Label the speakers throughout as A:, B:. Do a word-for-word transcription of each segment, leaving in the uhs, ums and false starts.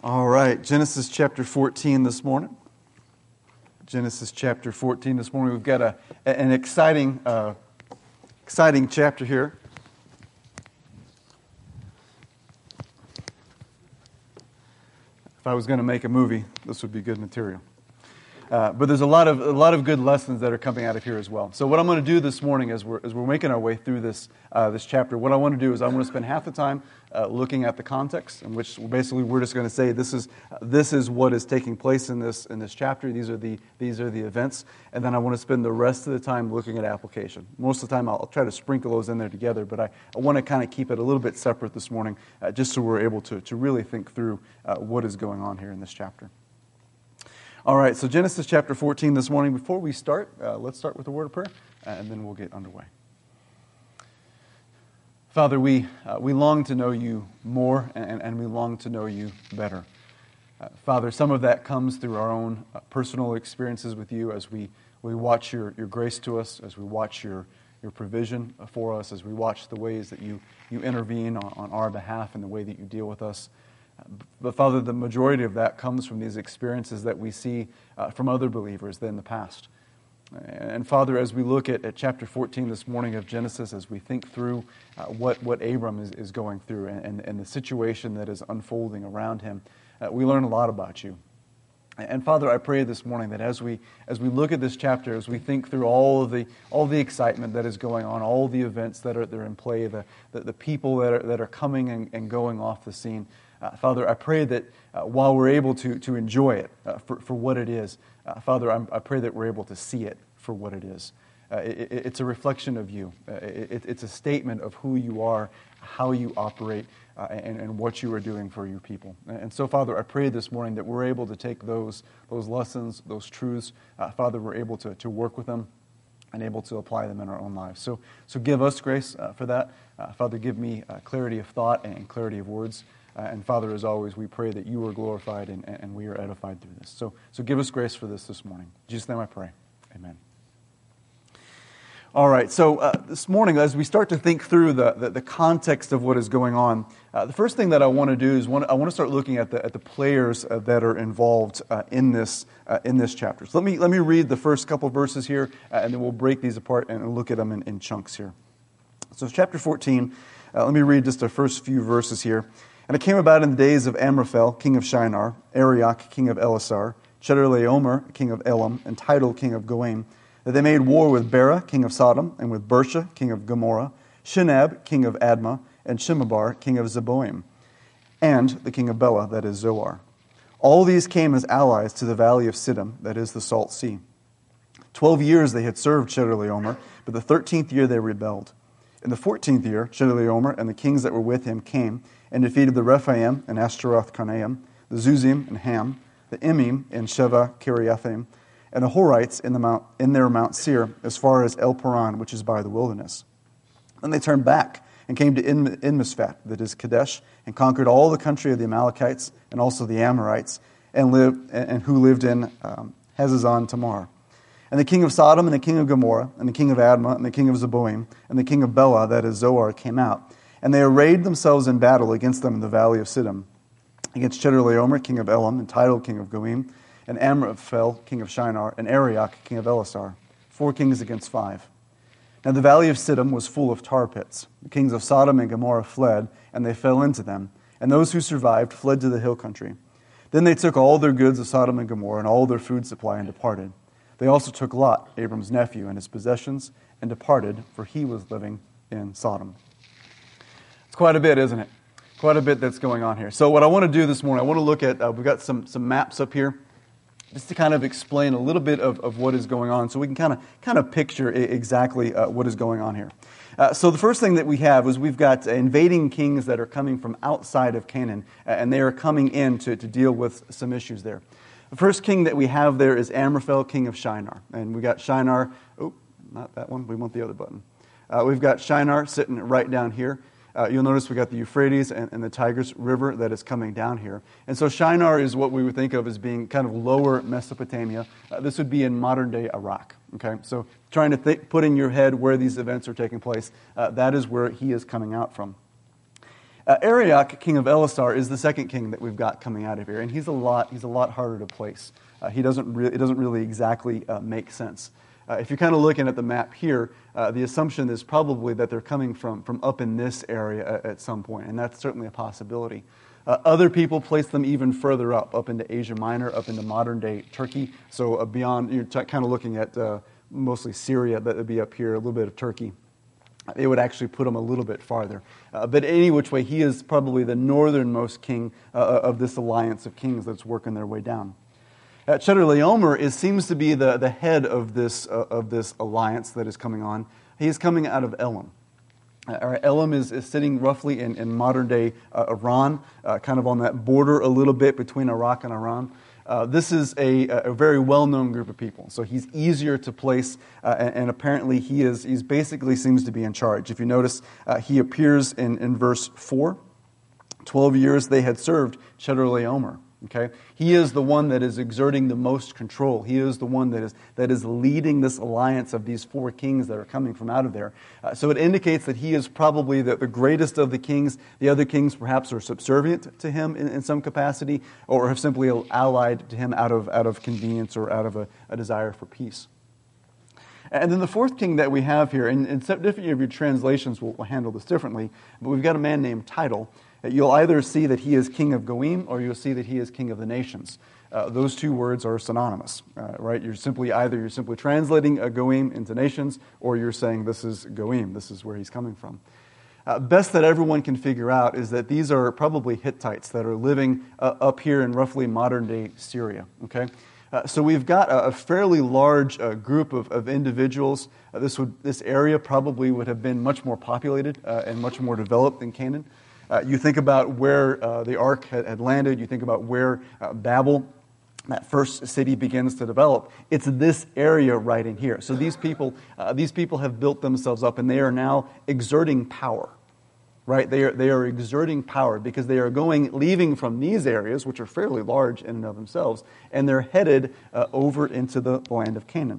A: All right, Genesis chapter fourteen this morning. Genesis chapter fourteen this morning. We've got a an exciting, uh, exciting chapter here. If I was going to make a movie, this would be good material. Uh, but there's a lot of a lot of good lessons that are coming out of here as well. So what I'm going to do this morning, as we're as we're making our way through this uh, this chapter, what I want to do is I want to spend half the time uh, looking at the context, in which basically we're just going to say this is uh, this is what is taking place in this in this chapter. These are the these are the events, and then I want to spend the rest of the time looking at application. Most of the time, I'll, I'll try to sprinkle those in there together, but I, I want to kind of keep it a little bit separate this morning, uh, just so we're able to to really think through uh, what is going on here in this chapter. All right, so Genesis chapter fourteen this morning. Before we start, uh, let's start with a word of prayer, uh, and then we'll get underway. Father, we uh, we long to know you more, and, and we long to know you better. Uh, Father, some of that comes through our own uh, personal experiences with you as we, we watch your, your grace to us, as we watch your, your provision for us, as we watch the ways that you, you intervene on, on our behalf and the way that you deal with us. But Father, the majority of that comes from these experiences that we see uh, from other believers in the past. And Father, as we look at, at chapter fourteen this morning of Genesis, as we think through uh, what, what Abram is, is going through and, and, and the situation that is unfolding around him, uh, we learn a lot about you. And Father, I pray this morning that as we as we look at this chapter, as we think through all of the all the excitement that is going on, all the events that are that are in play, the, the, the people that are that are coming and, and going off the scene, Uh, Father, I pray that uh, while we're able to to enjoy it uh, for, for what it is, uh, Father, I'm, I pray that we're able to see it for what it is. Uh, it, it's a reflection of you. Uh, it, it's a statement of who you are, how you operate, uh, and, and what you are doing for your people. And so, Father, I pray this morning that we're able to take those those lessons, those truths, uh, Father, we're able to, to work with them and able to apply them in our own lives. So, so give us grace uh, for that. Uh, Father, give me uh, clarity of thought and clarity of words. Uh, and Father, as always, we pray that you are glorified and, and we are edified through this. So, so give us grace for this this morning. In Jesus' name I pray. Amen. All right, so uh, this morning, as we start to think through the, the, the context of what is going on, uh, the first thing that I want to do is want, I want to start looking at the at the players uh, that are involved uh, in this uh, in this chapter. So let me let me read the first couple verses here, uh, and then we'll break these apart and look at them in, in chunks here. So chapter fourteen, uh, let me read just the first few verses here. And it came about in the days of Amraphel, king of Shinar, Arioch, king of Elasar, Chedorlaomer, king of Elam, and Tidal, king of Goaim, that they made war with Bera, king of Sodom, and with Bersha, king of Gomorrah, Shinab, king of Admah, and Shimebar, king of Zeboim, and the king of Bela, that is Zoar. All these came as allies to the valley of Siddim, that is the Salt Sea. Twelve years they had served Chedorlaomer, but the thirteenth year they rebelled. In the fourteenth year, Chedorlaomer and the kings that were with him came and defeated the Rephaim and Ashtaroth-Karnaim, the Zuzim and Ham, the Emim and Sheva Kiriathaim, and the Horites in, the mount, in their Mount Seir, as far as El Paran, which is by the wilderness. Then they turned back and came to En- Enmisphat, that is Kadesh, and conquered all the country of the Amalekites and also the Amorites, and lived and, and who lived in um, Hazazon Tamar. And the king of Sodom and the king of Gomorrah and the king of Admah and the king of Zeboim and the king of Bela, that is Zoar, came out. And they arrayed themselves in battle against them in the valley of Siddim, against Chedorlaomer, king of Elam, and Tidal, king of Goaim, and Amraphel, king of Shinar, and Arioch, king of Elasar, four kings against five. Now the valley of Siddim was full of tar pits. The kings of Sodom and Gomorrah fled, and they fell into them, and those who survived fled to the hill country. Then they took all their goods of Sodom and Gomorrah and all their food supply and departed. They also took Lot, Abram's nephew, and his possessions, and departed, for he was living in Sodom. It's quite a bit, isn't it? Quite a bit that's going on here. So what I want to do this morning, I want to look at, uh, we've got some, some maps up here, just to kind of explain a little bit of, of what is going on, so we can kind of kind of picture exactly uh, what is going on here. Uh, so the first thing that we have is we've got invading kings that are coming from outside of Canaan, and they are coming in to, to deal with some issues there. The first king that we have there is Amraphel, king of Shinar. And we got Shinar, oh, not that one, we want the other button. Uh, we've got Shinar sitting right down here. Uh, you'll notice we got the Euphrates and, and the Tigris River that is coming down here. And so Shinar is what we would think of as being kind of lower Mesopotamia. Uh, this would be in modern-day Iraq. Okay, so trying to th- put in your head where these events are taking place, uh, that is where he is coming out from. Uh, Arioch, king of Elasar, is the second king that we've got coming out of here, and he's a lot he's a lot harder to place. Uh, he doesn't re- it doesn't really exactly uh, make sense. Uh, if you're kind of looking at the map here, uh, the assumption is probably that they're coming from, from up in this area at, at some point, and that's certainly a possibility. Uh, other people place them even further up, up into Asia Minor, up into modern-day Turkey. So uh, beyond, you're t- kind of looking at uh, mostly Syria, that would be up here, a little bit of Turkey. They would actually put him a little bit farther. Uh, but any which way, he is probably the northernmost king uh, of this alliance of kings that's working their way down. Uh, Chedorlaomer is seems to be the, the head of this uh, of this alliance that is coming on. He is coming out of Elam. Uh, Elam is, is sitting roughly in, in modern-day uh, Iran, uh, kind of on that border a little bit between Iraq and Iran. Uh, this is a, a very well-known group of people, so he's easier to place, uh, and, and apparently he is he's basically seems to be in charge. If you notice, uh, he appears in, in verse four. Twelve years they had served Chedorlaomer. Okay, he is the one that is exerting the most control. He is the one that is that is leading this alliance of these four kings that are coming from out of there. Uh, so it indicates that he is probably the, the greatest of the kings. The other kings perhaps are subservient to him in, in some capacity, or have simply allied to him out of out of convenience or out of a, a desire for peace. And then the fourth king that we have here, and, and different of your translations will, will handle this differently, but we've got a man named Tidal. You'll either see that he is king of Goim, or you'll see that he is king of the nations. Uh, those two words are synonymous, uh, right? You're simply either you're simply translating a Goim into nations, or you're saying this is Goim, this is where he's coming from. Uh, best that everyone can figure out is that these are probably Hittites that are living uh, up here in roughly modern-day Syria. Okay, uh, so we've got a, a fairly large uh, group of, of individuals. Uh, this would this area probably would have been much more populated uh, and much more developed than Canaan. Uh, you think about where uh, the ark had, had landed. You think about where uh, Babel, that first city, begins to develop. It's this area right in here. So these people, uh, these people have built themselves up, and they are now exerting power. Right? They are they are exerting power because they are going, leaving from these areas, which are fairly large in and of themselves, and they're headed uh, over into the land of Canaan.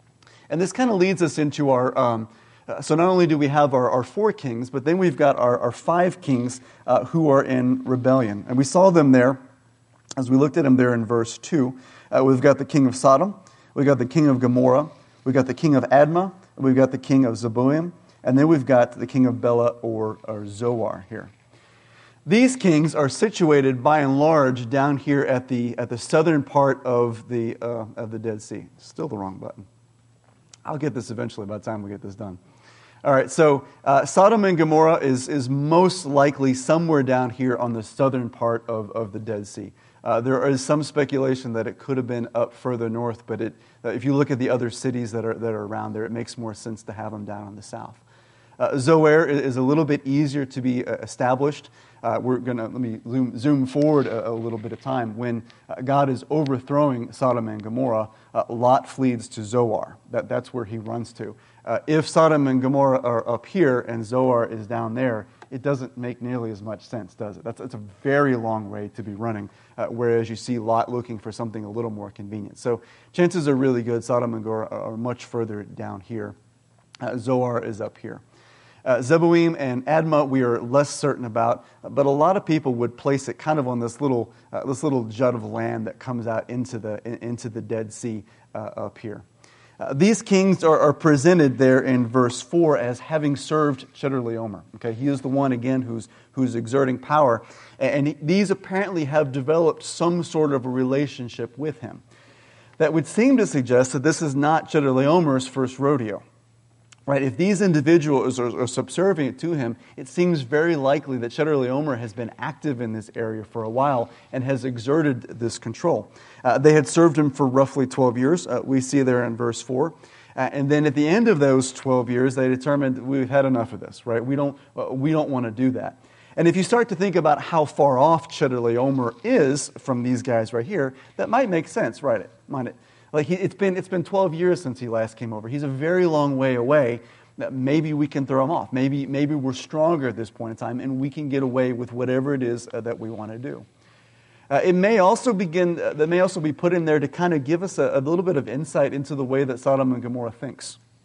A: And this kind of leads us into our. Um, Uh, so not only do we have our, our four kings, but then we've got our, our five kings uh, who are in rebellion. And we saw them there, as we looked at them there in verse two. Uh, we've got the king of Sodom, we've got the king of Gomorrah, we've got the king of Admah, and we've got the king of Zeboim, and then we've got the king of Bela or, or Zoar here. These kings are situated by and large down here at the at the southern part of the uh, of the Dead Sea. Still the wrong button. I'll get this eventually by the time we get this done. All right, so uh, Sodom and Gomorrah is, is most likely somewhere down here on the southern part of, of the Dead Sea. Uh, there is some speculation that it could have been up further north, but it, uh, if you look at the other cities that are that are around there, it makes more sense to have them down in the south. Uh, Zoar is a little bit easier to be uh, established. Uh, we're going to, let me zoom, zoom forward a, a little bit of time. When uh, God is overthrowing Sodom and Gomorrah, uh, Lot flees to Zoar. That, that's where he runs to. Uh, if Sodom and Gomorrah are up here and Zoar is down there, it doesn't make nearly as much sense, does it? That's, that's a very long way to be running, uh, whereas you see Lot looking for something a little more convenient. So chances are really good Sodom and Gomorrah are much further down here. Uh, Zoar is up here. Uh, Zeboim and Admah we are less certain about, but a lot of people would place it kind of on this little uh, this little jut of land that comes out into the in, into the Dead Sea uh, up here. Uh, these kings are, are presented there in verse four as having served Chedorlaomer. Okay, he is the one again who's who's exerting power, and he, these apparently have developed some sort of a relationship with him. That would seem to suggest that this is not Chedorlaomer's first rodeo. Right, if these individuals are, are subservient to him, it seems very likely that Chedorlaomer has been active in this area for a while and has exerted this control. Uh, they had served him for roughly twelve years. Uh, we see there in verse four. Uh, and then at the end of those twelve years, they determined we've had enough of this. Right, we don't uh, we don't want to do that. And if you start to think about how far off Chedorlaomer is from these guys right here, that might make sense, right? Might it? Like he, it's been it's been twelve years since he last came over. He's a very long way away. Maybe we can throw him off. Maybe maybe we're stronger at this point in time, and we can get away with whatever it is uh, that we want to do. Uh, it may also begin. Uh, that may also be put in there to kind of give us a, a little bit of insight into the way that Sodom and Gomorrah thinks.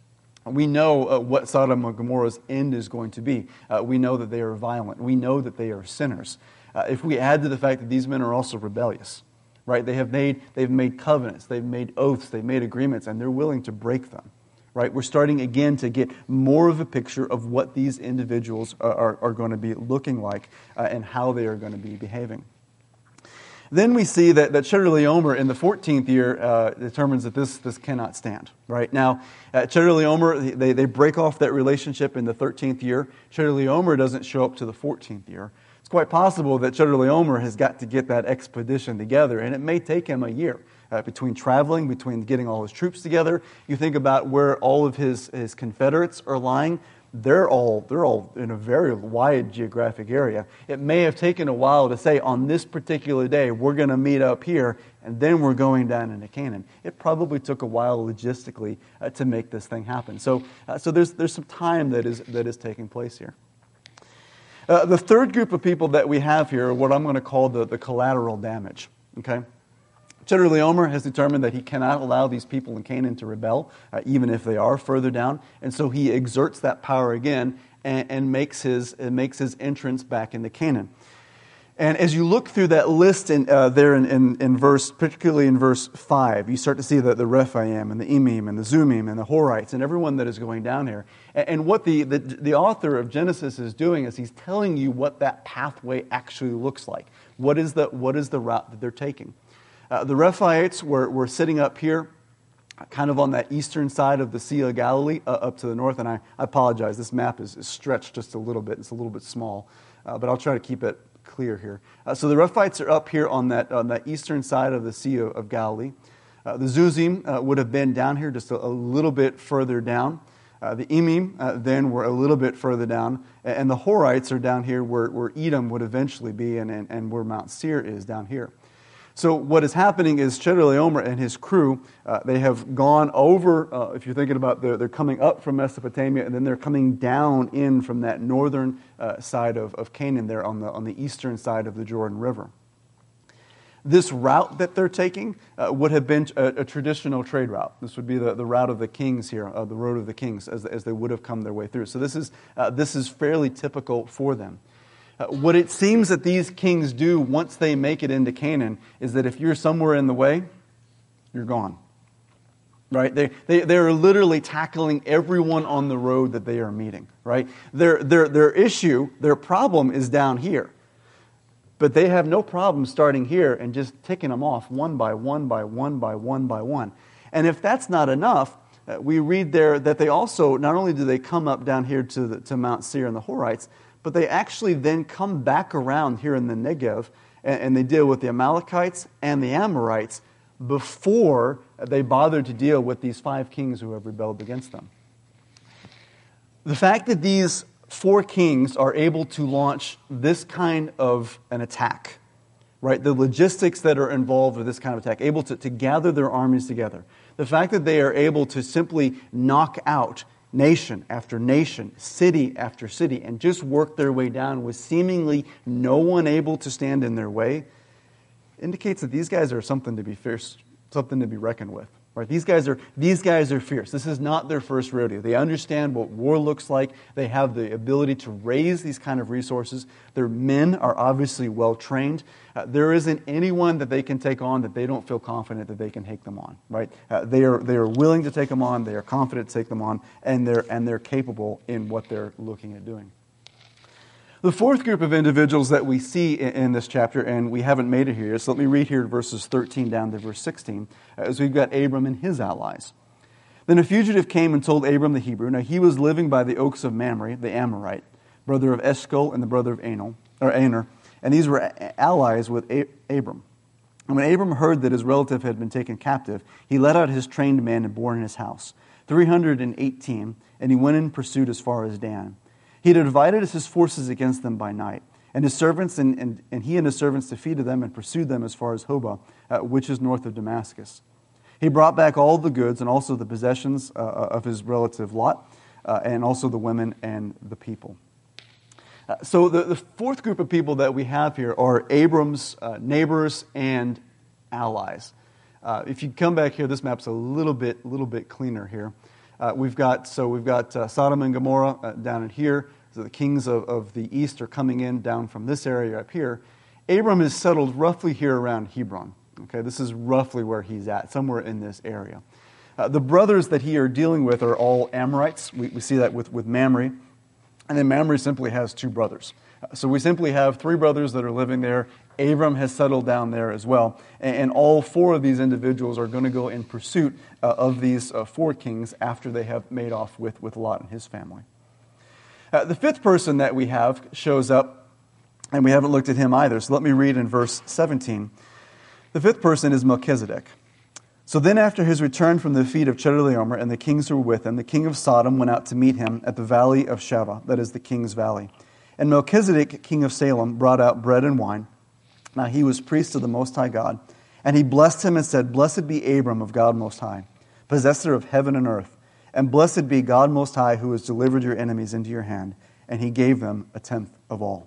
A: We know uh, what Sodom and Gomorrah's end is going to be. Uh, we know that they are violent. We know that they are sinners. Uh, if we add to the fact that these men are also rebellious, right? They have made, they've made covenants, they've made oaths, they've made agreements, and they're willing to break them, right? We're starting again to get more of a picture of what these individuals are, are, are going to be looking like uh, and how they are going to be behaving. Then we see that, that Chedorlaomer in the fourteenth year uh, determines that this, this cannot stand. Right now, uh, Chedorlaomer, they, they break off that relationship in the thirteenth year. Chedorlaomer doesn't show up to the fourteenth year. It's quite possible that Chedorlaomer has got to get that expedition together, and it may take him a year uh, between traveling, between getting all his troops together. You think about where all of his, his Confederates are lying. They're all they're all in a very wide geographic area. It may have taken a while to say, on this particular day, we're going to meet up here, and then we're going down into Canaan. It probably took a while logistically uh, to make this thing happen. So, uh, so there's there's some time that is that is taking place here. Uh, the third group of people that we have here are what I'm going to call the, the collateral damage. Okay. Chedorlaomer has determined that he cannot allow these people in Canaan to rebel, uh, even if they are further down, and so he exerts that power again and, and makes his and makes his entrance back into Canaan. And as you look through that list in, uh, there in, in, in verse, particularly in verse five, you start to see the, the Rephaim and the Emim and the Zumim and the Horites and everyone that is going down here. And, and what the, the the author of Genesis is doing is he's telling you what that pathway actually looks like. What is the what is the route that they're taking? Uh, the Rephaites were, were sitting up here, kind of on that eastern side of the Sea of Galilee, uh, up to the north. And I, I apologize, this map is, is stretched just a little bit. It's a little bit small, uh, but I'll try to keep it clear here. Uh, so the Rephaites are up here on that on that eastern side of the Sea of, of Galilee. Uh, the Zuzim uh, would have been down here, just a, a little bit further down. Uh, the Emim uh, then were a little bit further down. And the Horites are down here where, where Edom would eventually be and, and, and where Mount Seir is down here. So what is happening is Chedorlaomer and his crew, uh, they have gone over, uh, if you're thinking about, they're, they're coming up from Mesopotamia, and then they're coming down in from that northern uh, side of, of Canaan there on the, on the eastern side of the Jordan River. This route that they're taking uh, would have been a, a traditional trade route. This would be the, the route of the kings here, uh, the road of the kings, as, as they would have come their way through. So this is, uh, this is fairly typical for them. Uh, what it seems that these kings do once they make it into Canaan is that if you're somewhere in the way, you're gone. Right? They, they, they're literally tackling everyone on the road that they are meeting. Right? Their, their, their issue, their problem is down here. But they have no problem starting here and just ticking them off one by one by one by one by one. And if that's not enough, uh, we read there that they also, not only do they come up down here to, the, to Mount Seir and the Horites, but they actually then come back around here in the Negev, and, and they deal with the Amalekites and the Amorites before they bother to deal with these five kings who have rebelled against them. The fact that these four kings are able to launch this kind of an attack, right? The logistics that are involved with this kind of attack, able to, to gather their armies together. The fact that they are able to simply knock out nation after nation, city after city, and just work their way down with seemingly no one able to stand in their way, indicates that these guys are something to be fierce, something to be reckoned with. Right? These guys are these guys are fierce. This is not their first rodeo. They understand what war looks like. They have the ability to raise these kind of resources. Their men are obviously well trained. Uh, there isn't anyone that they can take on that they don't feel confident that they can take them on. Right? Uh, they are they are willing to take them on. They are confident to take them on, and they're and they're capable in what they're looking at doing. The fourth group of individuals that we see in, in this chapter, and we haven't made it here, so let me read here verses thirteen down to verse sixteen, as we've got Abram and his allies. Then a fugitive came and told Abram the Hebrew. Now he was living by the oaks of Mamre, the Amorite, brother of Eshcol and the brother of Anel, or Aner, and these were allies with Abram. And when Abram heard that his relative had been taken captive, he led out his trained men and bore in his house, three hundred eighteen, and he went in pursuit as far as Dan. He had divided his forces against them by night, and his servants and, and, and he and his servants defeated them and pursued them as far as Hobah, uh, which is north of Damascus. He brought back all the goods and also the possessions uh, of his relative Lot, uh, and also the women and the people. Uh, so the, the fourth group of people that we have here are Abram's uh, neighbors and allies. Uh, if you come back here, this map's a little bit, little bit cleaner here. Uh, we've got so we've got uh, Sodom and Gomorrah uh, down in here. So the kings of, of the east are coming in down from this area up here. Abram is settled roughly here around Hebron. Okay, this is roughly where he's at, somewhere in this area. Uh, the brothers that he are dealing with are all Amorites. We, we see that with, with Mamre. And then Mamre simply has two brothers. Uh, so we simply have three brothers that are living there. Abram has settled down there as well. And, and all four of these individuals are going to go in pursuit uh, of these uh, four kings after they have made off with, with Lot and his family. Uh, the fifth person that we have shows up, and we haven't looked at him either. So let me read in verse seventeen. The fifth person is Melchizedek. So then after his return from the defeat of Chedorlaomer and the kings who were with him, the king of Sodom went out to meet him at the valley of Shaveh, that is the king's valley. And Melchizedek, king of Salem, brought out bread and wine. Now he was priest of the Most High God. And he blessed him and said, Blessed be Abram of God Most High, possessor of heaven and earth. And blessed be God Most High, who has delivered your enemies into your hand. And he gave them a tenth of all.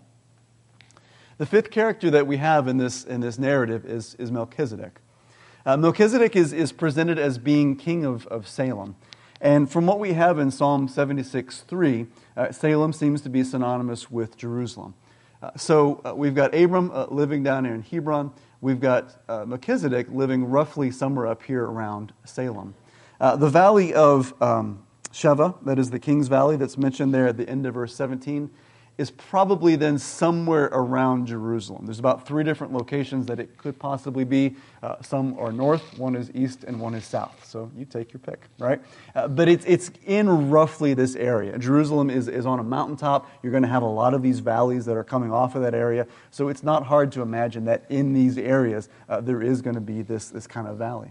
A: The fifth character that we have in this, in this narrative is, is Melchizedek. Uh, Melchizedek is, is presented as being king of, of Salem. And from what we have in Psalm seventy-six three, uh, Salem seems to be synonymous with Jerusalem. Uh, so uh, we've got Abram uh, living down here in Hebron. We've got uh, Melchizedek living roughly somewhere up here around Salem. Uh, the valley of um, Shaveh, that is the king's valley that's mentioned there at the end of verse seventeen, is probably then somewhere around Jerusalem. There's about three different locations that it could possibly be. Uh, some are north, one is east, and one is south. So you take your pick, right? Uh, but it's it's in roughly this area. Jerusalem is, is on a mountaintop. You're going to have a lot of these valleys that are coming off of that area. So it's not hard to imagine that in these areas, uh, there is going to be this, this kind of valley.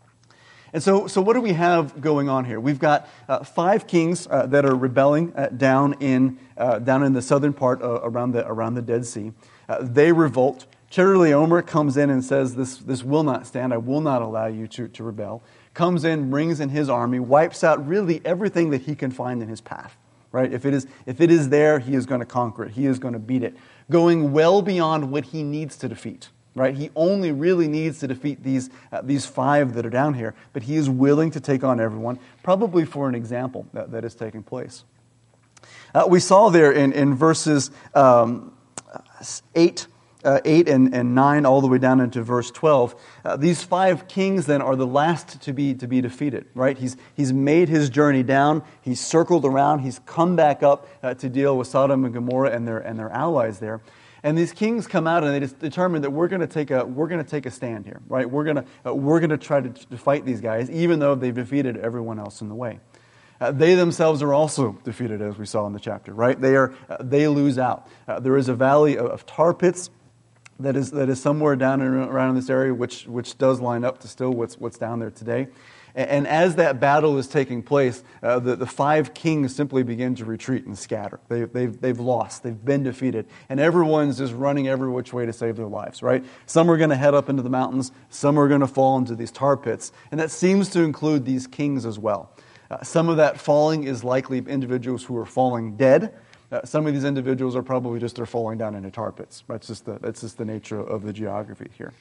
A: And so, so what do we have going on here? We've got uh, five kings uh, that are rebelling uh, down in uh, down in the southern part uh, around the around the Dead Sea. Uh, they revolt. Chedorlaomer comes in and says, "This this will not stand. I will not allow you to to rebel." Comes in, brings in his army, wipes out really everything that he can find in his path. Right? If it is if it is there, he is going to conquer it. He is going to beat it, going well beyond what he needs to defeat. Right? He only really needs to defeat these uh, these five that are down here, but he is willing to take on everyone, probably for an example that, that is taking place. Uh, we saw there in, in verses um, eight, uh, eight and, and nine, all the way down into verse twelve, uh, these five kings then are the last to be to be defeated. Right? He's he's made his journey down. He's circled around. He's come back up uh, to deal with Sodom and Gomorrah and their and their allies there. And these kings come out and they just determine that we're going to take a we're going to take a stand here, right? We're going to uh, we're going to try to, to fight these guys, even though they've defeated everyone else in the way. Uh, they themselves are also defeated, as we saw in the chapter, right? They are uh, they lose out. Uh, there is a valley of, of tar pits that is that is somewhere down in, around in this area, which which does line up to still what's what's down there today. And as that battle is taking place, uh, the, the five kings simply begin to retreat and scatter. They, they've, they've lost. They've been defeated. And everyone's just running every which way to save their lives, right? Some are going to head up into the mountains. Some are going to fall into these tar pits. And that seems to include these kings as well. Uh, some of that falling is likely individuals who are falling dead. Uh, some of these individuals are probably just they're falling down into tar pits. That's just the, that's just the nature of the geography here.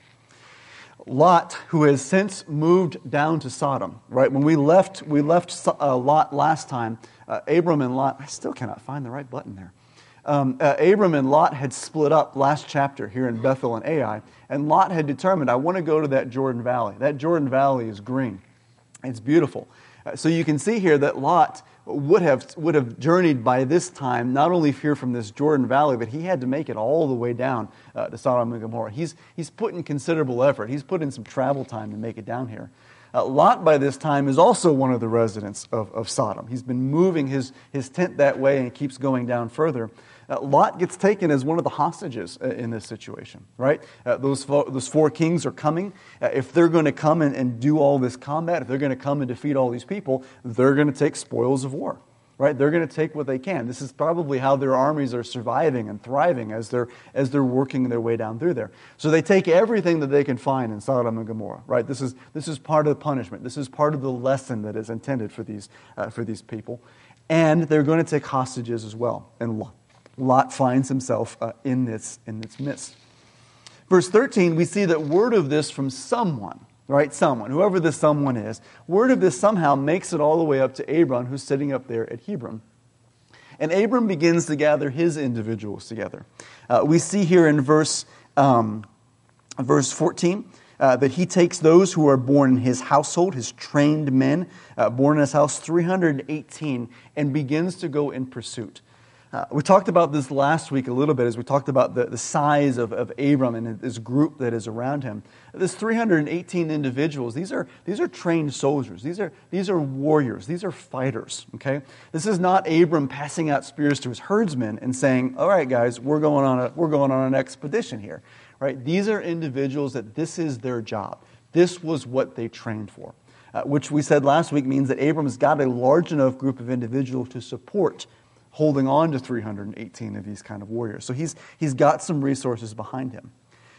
A: Lot, who has since moved down to Sodom, right? When we left, we left uh, Lot last time. Uh, Abram and Lot. I still cannot find the right button there. Um, uh, Abram and Lot had split up last chapter here in Bethel and Ai, and Lot had determined, I want to go to that Jordan Valley. That Jordan Valley is green. It's beautiful. Uh, so you can see here that Lot would have would have journeyed by this time, not only here from this Jordan Valley, but he had to make it all the way down uh, to Sodom and Gomorrah. He's he's put in considerable effort. He's put in some travel time to make it down here. Uh, Lot, by this time, is also one of the residents of, of Sodom. He's been moving his, his tent that way and keeps going down further. Uh, Lot gets taken as one of the hostages uh, in this situation, right? Uh, those, fo- those four kings are coming. Uh, if they're going to come and, and do all this combat, if they're going to come and defeat all these people, they're going to take spoils of war, right? They're going to take what they can. This is probably how their armies are surviving and thriving as they're as they're working their way down through there. So they take everything that they can find in Sodom and Gomorrah, right? This is this is part of the punishment. This is part of the lesson that is intended for these uh, for these people, and they're going to take hostages as well. And Lot, Lot finds himself uh, in this in its midst. Verse thirteen, we see that word of this from someone, right? Someone, whoever this someone is. Word of this somehow makes it all the way up to Abram, who's sitting up there at Hebron. And Abram begins to gather his individuals together. Uh, we see here in verse, um, verse fourteen uh, that he takes those who are born in his household, his trained men, uh, born in his house, three hundred eighteen, and begins to go in pursuit. Uh, we talked about this last week a little bit as we talked about the, the size of, of Abram and this group that is around him. This three hundred eighteen individuals, these are these are trained soldiers. These are these are warriors. These are fighters. Okay, this is not Abram passing out spears to his herdsmen and saying, "All right, guys, we're going on a we're going on an expedition here." Right? These are individuals that this is their job. This was what they trained for, uh, which we said last week means that Abram's got a large enough group of individuals to support holding on to three hundred eighteen of these kind of warriors. So he's he's got some resources behind him.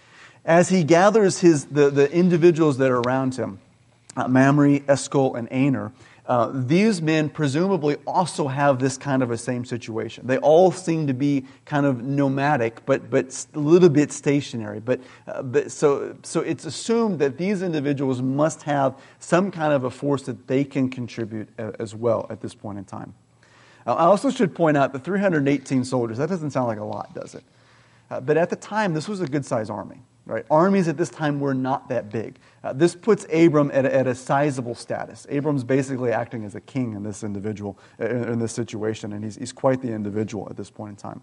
A: As he gathers his the, the individuals that are around him, uh, Mamre, Eshcol, and Aner, uh, these men presumably also have this kind of a same situation. They all seem to be kind of nomadic, but but a little bit stationary. But, uh, but so so it's assumed that these individuals must have some kind of a force that they can contribute as well at this point in time. I also should point out the three hundred eighteen soldiers, that doesn't sound like a lot, does it? Uh, but at the time, this was a good-sized army. Right? Armies at this time were not that big. Uh, this puts Abram at a, at a sizable status. Abram's basically acting as a king in this individual, in, in this situation, and he's, he's quite the individual at this point in time.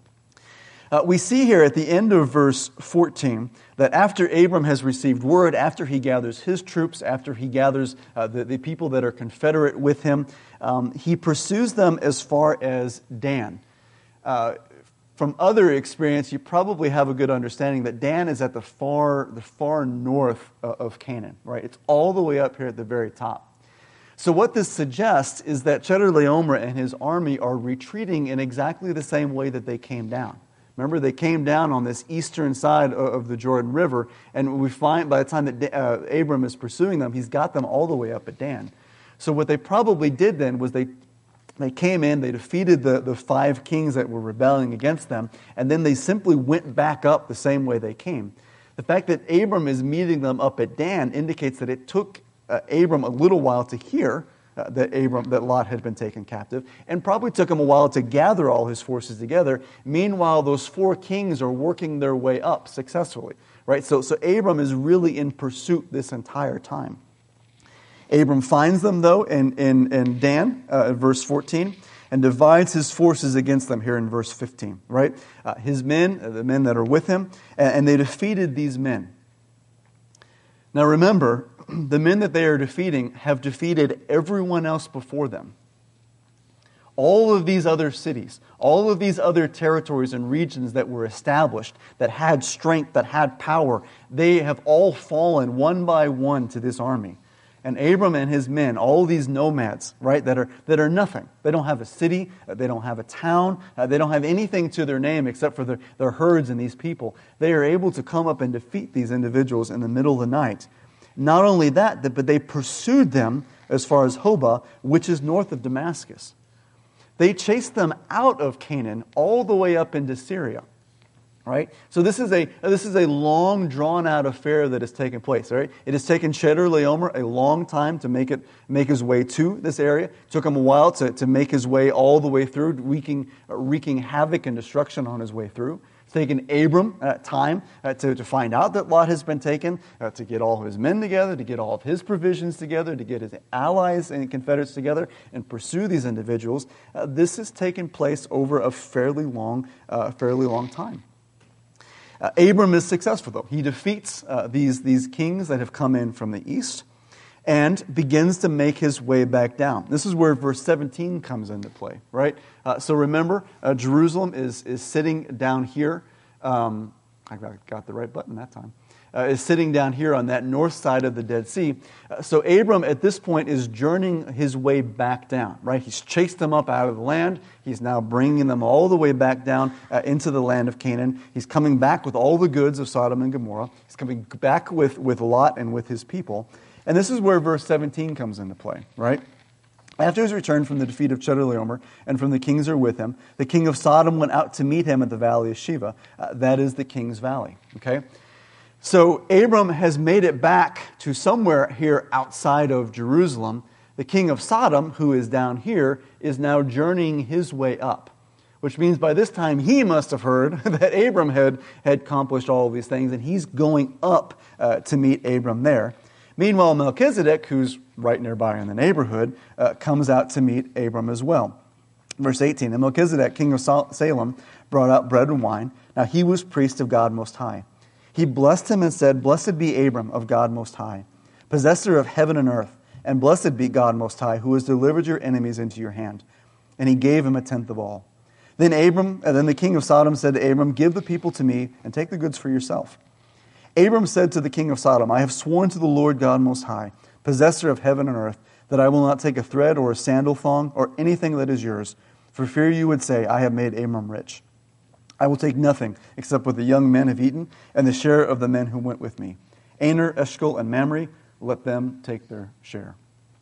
A: Uh, we see here at the end of verse fourteen that after Abram has received word, after he gathers his troops, after he gathers uh, the, the people that are confederate with him, um, he pursues them as far as Dan. Uh, from other experience, you probably have a good understanding that Dan is at the far, the far north of Canaan, right? It's all the way up here at the very top. So what this suggests is that Chedorlaomer and his army are retreating in exactly the same way that they came down. Remember, they came down on this eastern side of the Jordan River, and we find by the time that uh, Abram is pursuing them, he's got them all the way up at Dan. So what they probably did then was they they came in, they defeated the, the five kings that were rebelling against them, and then they simply went back up the same way they came. The fact that Abram is meeting them up at Dan indicates that it took uh, Abram a little while to hear Uh, that Abram, that Lot had been taken captive, and probably took him a while to gather all his forces together. Meanwhile, those four kings are working their way up successfully, right? So, so Abram is really in pursuit this entire time. Abram finds them, though, in, in, in Dan, uh, verse fourteen, and divides his forces against them here in verse fifteen, right? Uh, his men, uh, the men that are with him, and, and they defeated these men. Now remember, the men that they are defeating have defeated everyone else before them. All of these other cities, all of these other territories and regions that were established, that had strength, that had power, they have all fallen one by one to this army. And Abram and his men, all these nomads, right, that are that are nothing. They don't have a city, they don't have a town, uh, they don't have anything to their name except for their, their herds and these people. They are able to come up and defeat these individuals in the middle of the night. Not only that, but they pursued them as far as Hobah, which is north of Damascus. They chased them out of Canaan all the way up into Syria. Right? So this is a this is a long, drawn-out affair that has taken place. Right? It has taken Chedorlaomer a long time to make it make his way to this area. It took him a while to, to make his way all the way through, wreaking, wreaking havoc and destruction on his way through. It's taken Abram uh, time uh, to, to find out that Lot has been taken, uh, to get all of his men together, to get all of his provisions together, to get his allies and confederates together and pursue these individuals. Uh, this has taken place over a fairly long, uh, fairly long time. Uh, Abram is successful, though. He defeats uh, these, these kings that have come in from the east and begins to make his way back down. This is where verse seventeen comes into play, right? Uh, so remember, uh, Jerusalem is, is sitting down here. Um, I got, got the right button that time. Uh, is sitting down here on that north side of the Dead Sea. Uh, so Abram at this point is journeying his way back down, right? He's chased them up out of the land. He's now bringing them all the way back down uh, into the land of Canaan. He's coming back with all the goods of Sodom and Gomorrah. He's coming back with, with Lot and with his people. And this is where verse seventeen comes into play, right? After his return from the defeat of Chedorlaomer and from the kings who are with him, the king of Sodom went out to meet him at the valley of Shiva. Uh, that is the king's valley, okay? So Abram has made it back to somewhere here outside of Jerusalem. The king of Sodom, who is down here, is now journeying his way up, which means by this time he must have heard that Abram had, had accomplished all of these things, and he's going up uh, to meet Abram there. Meanwhile, Melchizedek, who's right nearby in the neighborhood, uh, comes out to meet Abram as well. Verse eighteen, and Melchizedek, king of Salem, brought out bread and wine. Now he was priest of God Most High. He blessed him and said, Blessed be Abram of God Most High, possessor of heaven and earth, and blessed be God Most High, who has delivered your enemies into your hand. And he gave him a tenth of all. Then Abram, and then the king of Sodom said to Abram, Give the people to me, and take the goods for yourself. Abram said to the king of Sodom, I have sworn to the Lord God Most High, possessor of heaven and earth, that I will not take a thread or a sandal thong or anything that is yours, for fear you would say, I have made Abram rich. I will take nothing except what the young men have eaten, and the share of the men who went with me. Aner, Eshcol, and Mamre, let them take their share.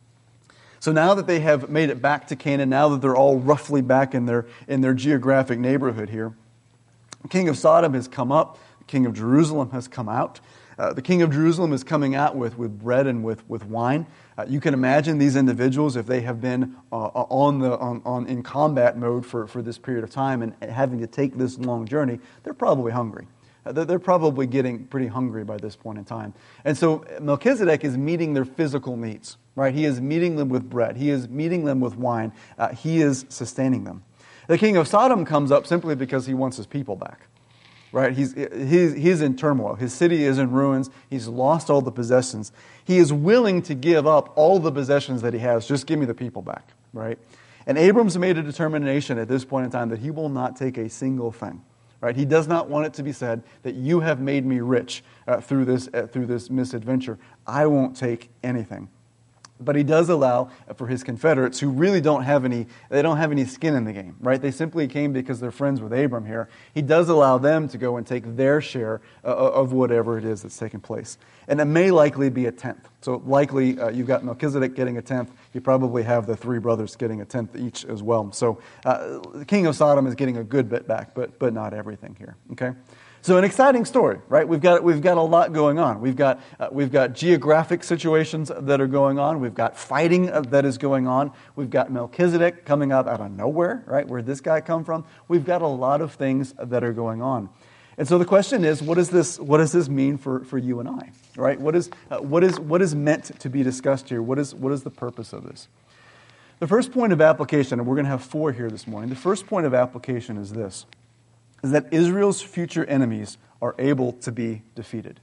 A: So now that they have made it back to Canaan, now that they're all roughly back in their, in their geographic neighborhood here, the king of Sodom has come up, the king of Jerusalem has come out. Uh, the king of Jerusalem is coming out with, with bread and with, with wine. Uh, you can imagine these individuals, if they have been uh, on the on, on in combat mode for, for this period of time and having to take this long journey, they're probably hungry. Uh, they're probably getting pretty hungry by this point in time. And so Melchizedek is meeting their physical needs, right? He is meeting them with bread. He is meeting them with wine. Uh, he is sustaining them. The king of Sodom comes up simply because he wants his people back. Right, he's, he's, he's in turmoil. His city is in ruins. He's lost all the possessions. He is willing to give up all the possessions that he has. Just give me the people back, right? And Abram's made a determination at this point in time that he will not take a single thing, right? He does not want it to be said that you have made me rich uh, through this uh, through this misadventure. I won't take anything. But he does allow for his confederates who really don't have any, they don't have any skin in the game, right? They simply came because they're friends with Abram here. He does allow them to go and take their share uh, of whatever it is that's taking place. And it may likely be a tenth. So likely uh, you've got Melchizedek getting a tenth. You probably have the three brothers getting a tenth each as well. So uh, the king of Sodom is getting a good bit back, but but not everything here, okay? So an exciting story, right? We've got we've got a lot going on. We've got uh, we've got geographic situations that are going on. We've got fighting that is going on. We've got Melchizedek coming up out of nowhere, right? Where'd this guy come from? We've got a lot of things that are going on. And so the question is, what does this what does this mean for, for you and I, right? What is uh, what is what is meant to be discussed here? What is what is the purpose of this? The first point of application, and we're going to have four here this morning. The first point of application is this. Is that Israel's future enemies are able to be defeated.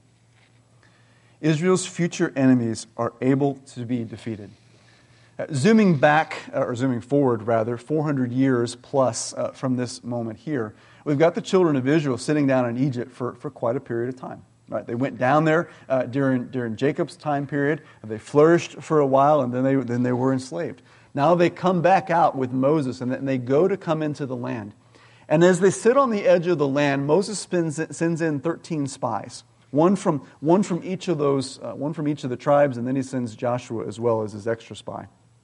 A: Israel's future enemies are able to be defeated. Uh, zooming back, uh, or zooming forward rather, four hundred years plus uh, from this moment here, we've got the children of Israel sitting down in Egypt for, for quite a period of time. Right? They went down there uh, during, during Jacob's time period. They flourished for a while, and then they, then they were enslaved. Now they come back out with Moses, and they go to come into the land. And as they sit on the edge of the land, Moses spins, sends in thirteen spies, one from one from each of those, uh, one from each of the tribes, and then he sends Joshua as well as his extra spy.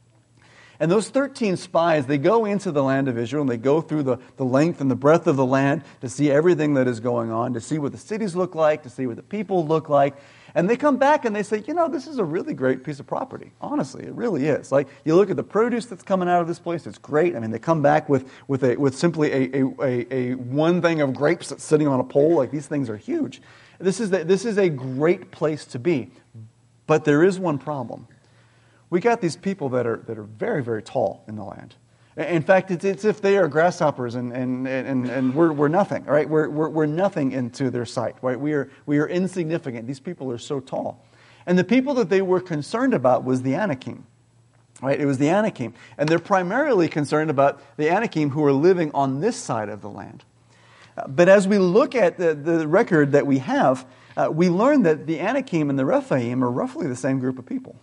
A: And those thirteen spies, they go into the land of Israel, and they go through the, the length and the breadth of the land to see everything that is going on, to see what the cities look like, to see what the people look like. And they come back and they say, you know, this is a really great piece of property. Honestly, it really is. Like, you look at the produce that's coming out of this place, it's great. I mean, they come back with with a with simply a a, a, a one thing of grapes that's sitting on a pole. Like, these things are huge. This is the, this is a great place to be. But there is one problem. We got these people that are that are very, very tall in the land. In fact, it's, it's if they are grasshoppers and and, and, and we're we're nothing, right? We're, we're we're nothing into their sight, right? We are we are insignificant. These people are so tall. And the people that they were concerned about was the Anakim. Right? It was the Anakim. And they're primarily concerned about the Anakim who are living on this side of the land. But as we look at the, the record that we have, uh, we learn that the Anakim and the Rephaim are roughly the same group of people.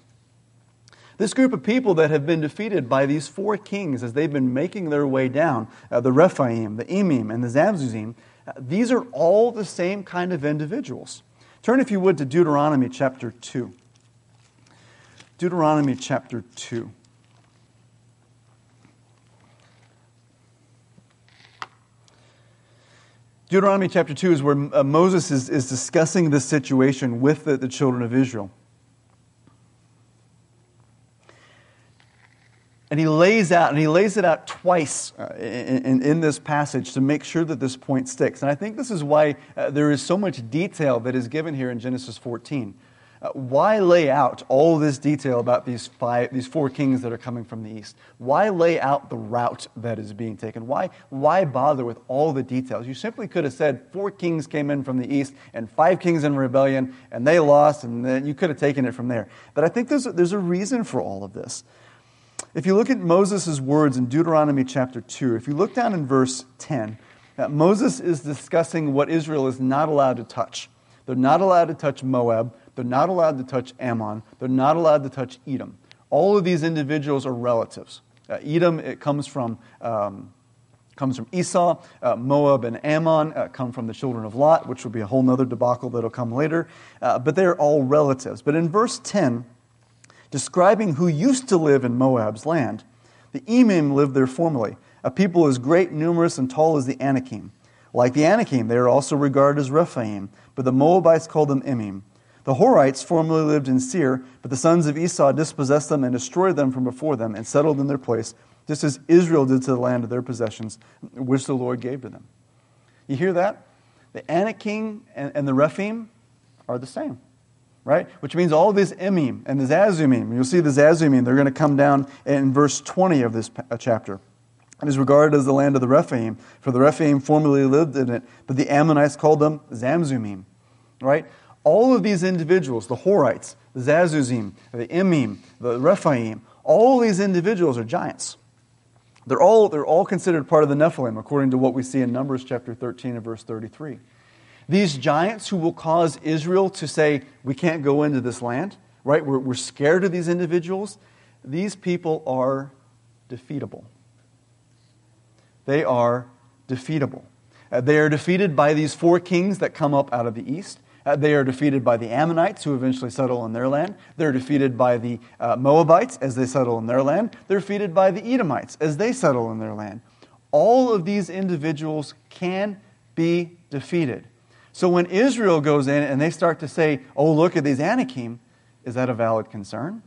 A: This group of people that have been defeated by these four kings as they've been making their way down, uh, the Rephaim, the Emim, and the Zabzuzim, uh, these are all the same kind of individuals. Turn, if you would, to Deuteronomy chapter two. Deuteronomy chapter two. Deuteronomy chapter two is where uh, Moses is, is discussing this situation with the, the children of Israel. And he lays out, and he lays it out twice uh, in, in, in this passage to make sure that this point sticks. And I think this is why uh, there is so much detail that is given here in Genesis fourteen. Uh, why lay out all this detail about these five, these four kings that are coming from the east? Why lay out the route that is being taken? Why, why bother with all the details? You simply could have said four kings came in from the east and five kings in rebellion, and they lost, and then you could have taken it from there. But I think there's a, there's a reason for all of this. If you look at Moses' words in Deuteronomy chapter two, if you look down in verse ten, uh, Moses is discussing what Israel is not allowed to touch. They're not allowed to touch Moab. They're not allowed to touch Ammon. They're not allowed to touch Edom. All of these individuals are relatives. Uh, Edom, it comes from um, comes from Esau. Uh, Moab and Ammon uh, come from the children of Lot, which will be a whole other debacle that'll come later. Uh, but they're all relatives. But in verse ten, describing who used to live in Moab's land, the Emim lived there formerly, a people as great, numerous, and tall as the Anakim. Like the Anakim, they are also regarded as Rephaim, but the Moabites called them Emim. The Horites formerly lived in Seir, but the sons of Esau dispossessed them and destroyed them from before them and settled in their place, just as Israel did to the land of their possessions, which the Lord gave to them. You hear that? The Anakim and, and the Rephaim are the same, right? Which means all these Emim and the Zazumim, you'll see the Zazumim, they're going to come down in verse twenty of this chapter. It is regarded as the land of the Rephaim, for the Rephaim formerly lived in it, but the Ammonites called them Zamzumim, right? All of these individuals, the Horites, the Zazuzim, the Emim, the Rephaim, all these individuals are giants. They're all, they're all considered part of the Nephilim, according to what we see in Numbers chapter thirteen and verse thirty-three. These giants who will cause Israel to say, we can't go into this land, right? We're, we're scared of these individuals. These people are defeatable. They are defeatable. Uh, they are defeated by these four kings that come up out of the east. Uh, they are defeated by the Ammonites, who eventually settle in their land. They're defeated by the uh, Moabites as they settle in their land. They're defeated by the Edomites as they settle in their land. All of these individuals can be defeated. So when Israel goes in and they start to say, oh, look at these Anakim, is that a valid concern?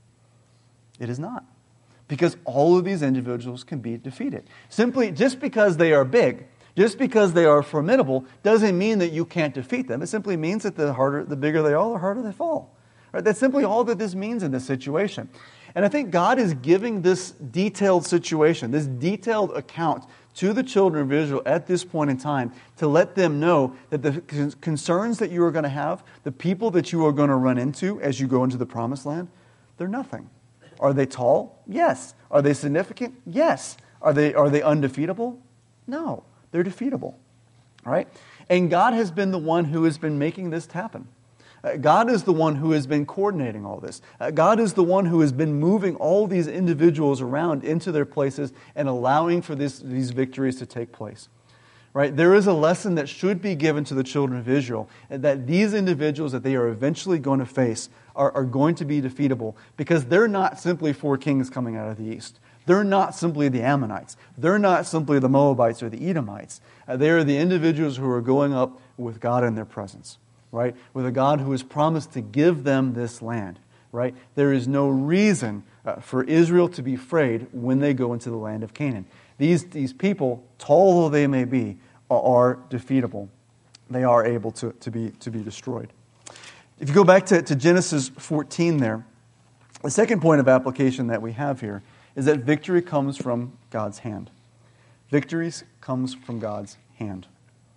A: It is not. Because all of these individuals can be defeated. Simply, just because they are big, just because they are formidable, doesn't mean that you can't defeat them. It simply means that the harder, the bigger they are, the harder they fall. Right? That's simply all that this means in this situation. And I think God is giving this detailed situation, this detailed account to the children of Israel at this point in time to let them know that the concerns that you are going to have, the people that you are going to run into as you go into the promised land, they're nothing. Are they tall? Yes. Are they significant? Yes. Are they, are they undefeatable? No. They're defeatable, right? And God has been the one who has been making this happen. Uh, God is the one who has been coordinating all this. Uh, God is the one who has been moving all these individuals around into their places and allowing for this, these victories to take place, right? There is a lesson that should be given to the children of Israel, that these individuals that they are eventually going to face are, are going to be defeatable because they're not simply four kings coming out of the east. They're not simply the Ammonites. They're not simply the Moabites or the Edomites. Uh, they are the individuals who are going up with God in their presence, right? With a God who has promised to give them this land, right? There is no reason uh, for Israel to be afraid when they go into the land of Canaan. These, these people, tall though they may be, are, are defeatable. They are able to, to, be, to be destroyed. If you go back to, to Genesis fourteen there, the second point of application that we have here is that victory comes from God's hand. Victory comes from God's hand.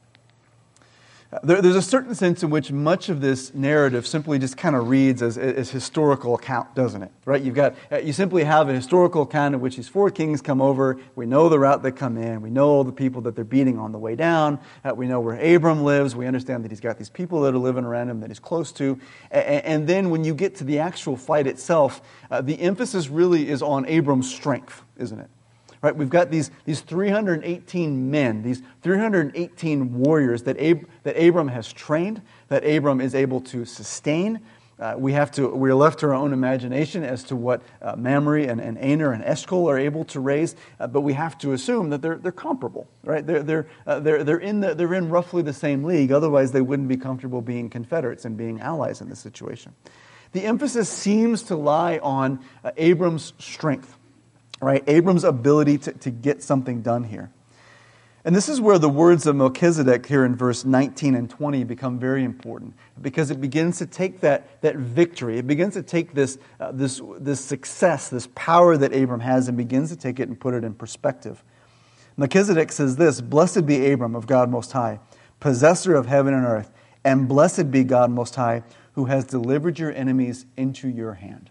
A: There, there's a certain sense in which much of this narrative simply just kind of reads as, as historical account, doesn't it? Right? You've got you simply have a historical account in which these four kings come over. We know the route they come in. We know all the people that they're beating on the way down. Uh, we know where Abram lives. We understand that he's got these people that are living around him that he's close to. And, and then when you get to the actual fight itself, uh, the emphasis really is on Abram's strength, isn't it? Right, we've got these, these three hundred eighteen men, these three hundred eighteen warriors that, Ab- that Abram has trained, that Abram is able to sustain, Uh, we have to, we're left to our own imagination as to what uh, Mamre and, and Aner and Eshcol are able to raise, uh, but we have to assume that they're they're comparable, right? They're they're uh, they're they're in the, they're in roughly the same league. Otherwise, they wouldn't be comfortable being confederates and being allies in this situation. The emphasis seems to lie on uh, Abram's strength, right? Abram's ability to, to get something done here. And this is where the words of Melchizedek here in verse nineteen and twenty become very important, because it begins to take that, that victory, it begins to take this, uh, this, this success, this power that Abram has, and begins to take it and put it in perspective. Melchizedek says this, "Blessed be Abram of God Most High, possessor of heaven and earth, and blessed be God Most High, who has delivered your enemies into your hand."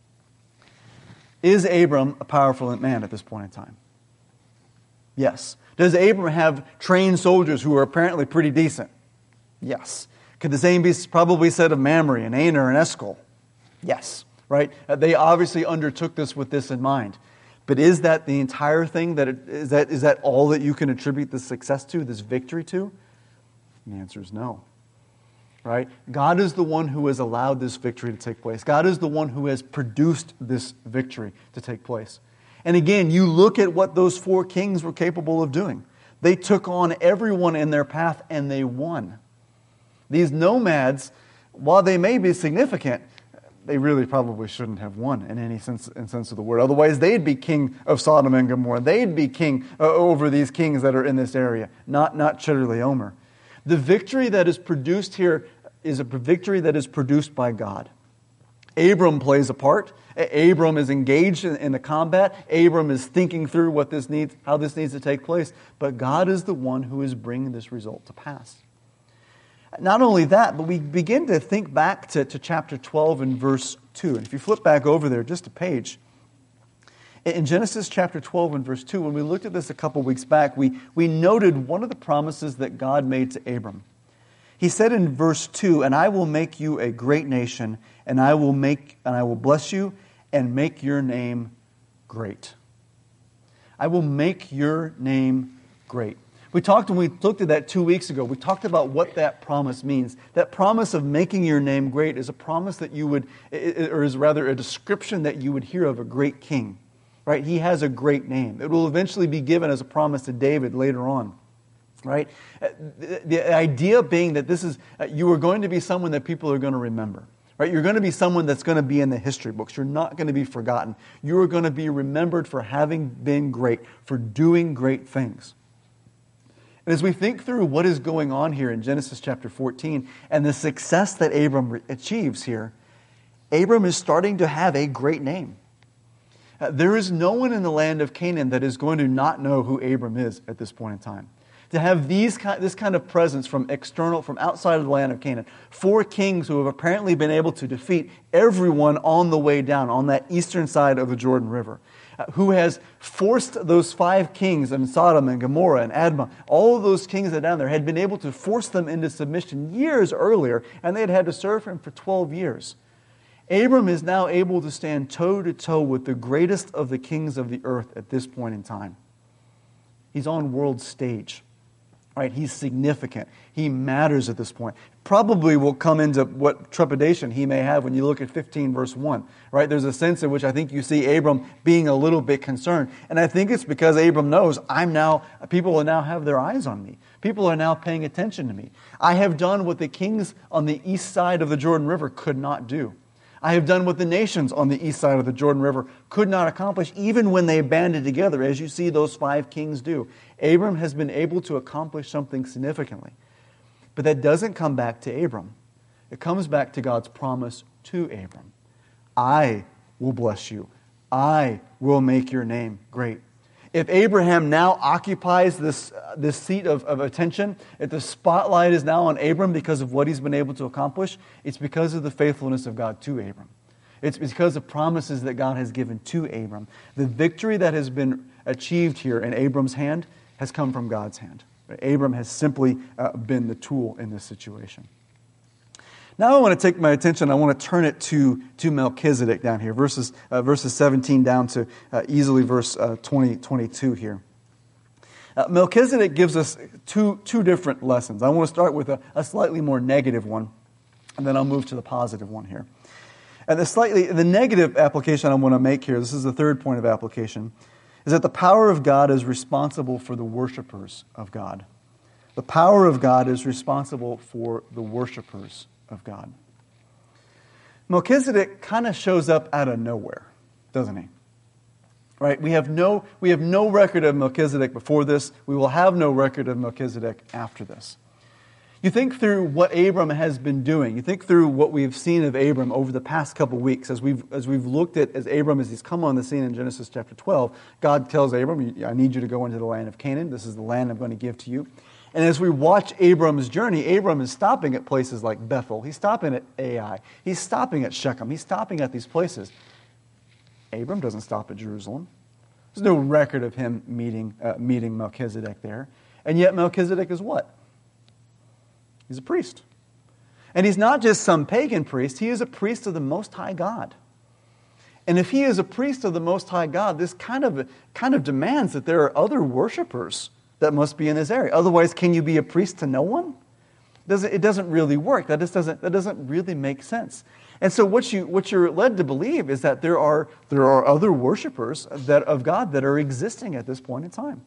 A: Is Abram a powerful man at this point in time? Yes. Does Abram have trained soldiers who are apparently pretty decent? Yes. Could the same be probably said of Mamre and Aner and Eshcol? Yes. Right? Uh, they obviously undertook this with this in mind. But is that the entire thing? That it, is that is that all that you can attribute this success to, this victory to? And the answer is no. Right? God is the one who has allowed this victory to take place. God is the one who has produced this victory to take place. And again, you look at what those four kings were capable of doing. They took on everyone in their path and they won. These nomads, while they may be significant, they really probably shouldn't have won in any sense, in sense of the word. Otherwise, they'd be king of Sodom and Gomorrah. They'd be king uh, over these kings that are in this area, not, not Chedorlaomer. The victory that is produced here is a victory that is produced by God. Abram plays a part. Abram is engaged in, in the combat. Abram is thinking through what this needs, how this needs to take place. But God is the one who is bringing this result to pass. Not only that, but we begin to think back to, to chapter twelve and verse two. And if you flip back over there just a page, in Genesis chapter twelve and verse two, when we looked at this a couple weeks back, we, we noted one of the promises that God made to Abram. He said in verse two, "And I will make you a great nation, and I will make and I will bless you and make your name great." I will make your name great. We talked when we looked at that two weeks ago. We talked about what that promise means. That promise of making your name great is a promise that you would, or is rather a description that you would hear of a great king. Right? He has a great name. It will eventually be given as a promise to David later on. Right? The, the idea being that this is, you are going to be someone that people are going to remember. Right? You're going to be someone that's going to be in the history books. You're not going to be forgotten. You are going to be remembered for having been great, for doing great things. And as we think through what is going on here in Genesis chapter fourteen and the success that Abram achieves here, Abram is starting to have a great name. Uh, there is no one in the land of Canaan that is going to not know who Abram is at this point in time. To have these this kind of presence from external, from outside of the land of Canaan, four kings who have apparently been able to defeat everyone on the way down, on that eastern side of the Jordan River, uh, who has forced those five kings in Sodom and Gomorrah and Admah, all of those kings that are down there, had been able to force them into submission years earlier, and they had had to serve him for twelve years. Abram is now able to stand toe-to-toe with the greatest of the kings of the earth at this point in time. He's on world stage. Right? He's significant. He matters at this point. Probably will come into what trepidation he may have when you look at fifteen verse one. Right? There's a sense in which I think you see Abram being a little bit concerned. And I think it's because Abram knows I'm now, people will now have their eyes on me. People are now paying attention to me. I have done what the kings on the east side of the Jordan River could not do. I have done what the nations on the east side of the Jordan River could not accomplish, even when they banded together, as you see those five kings do. Abram has been able to accomplish something significantly. But that doesn't come back to Abram. It comes back to God's promise to Abram. I will bless you. I will make your name great. If Abraham now occupies this, uh, this seat of, of attention, if the spotlight is now on Abram because of what he's been able to accomplish, it's because of the faithfulness of God to Abram. It's because of promises that God has given to Abram. The victory that has been achieved here in Abram's hand has come from God's hand. Abram has simply uh, been the tool in this situation. Now I want to take my attention, I want to turn it to, to Melchizedek down here, verses, uh, verses seventeen down to uh, easily verse uh, twenty, twenty-two here. Uh, Melchizedek gives us two, two different lessons. I want to start with a, a slightly more negative one. And then I'll move to the positive one here. And the slightly, the negative application I want to make here, this is the third point of application, is that the power of God is responsible for the worshipers of God. The power of God is responsible for the worshipers of God. Melchizedek kind of shows up out of nowhere, doesn't he? Right? We have no, we have no record of Melchizedek before this. We will have no record of Melchizedek after this. You think through what Abram has been doing. You think through what we've seen of Abram over the past couple weeks as we've as we've looked at as Abram as he's come on the scene in Genesis chapter twelve. God tells Abram, "I need you to go into the land of Canaan. This is the land I'm going to give to you." And as we watch Abram's journey, Abram is stopping at places like Bethel. He's stopping at Ai. He's stopping at Shechem. He's stopping at these places. Abram doesn't stop at Jerusalem. There's no record of him meeting uh, meeting Melchizedek there. And yet Melchizedek is what? He's a priest. And he's not just some pagan priest. He is a priest of the Most High God. And if he is a priest of the Most High God, this kind of, kind of demands that there are other worshipers that must be in this area. Otherwise, can you be a priest to no one? It doesn't, it doesn't really work. That just doesn't, that doesn't really make sense. And so what, you, what you're led to believe is that there are, there are other worshipers that, of God that are existing at this point in time.